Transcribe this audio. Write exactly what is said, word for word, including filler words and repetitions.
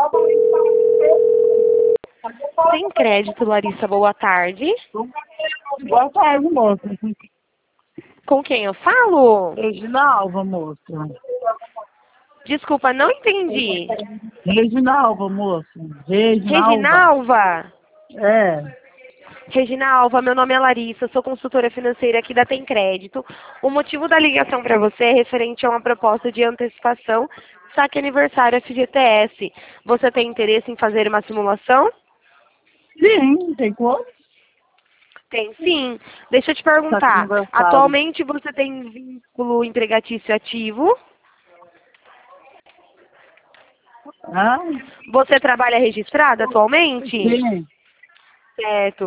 Tem crédito, Larissa, boa tarde. Boa tarde, moça. Com quem eu falo? Reginalva, moça. Desculpa, não entendi. Reginalva, moça. Reginalva. Reginalva? É. Reginalva, meu nome é Larissa, sou consultora financeira aqui da Tem Crédito. O motivo da ligação para você é referente a uma proposta de antecipação saque aniversário F G T S. Você tem interesse em fazer uma simulação? Sim, tem quanto? Tem sim. Deixa eu te Saque perguntar. aniversário. Atualmente você tem vínculo empregatício ativo? Ah, Você trabalha registrado atualmente? sim. Certo.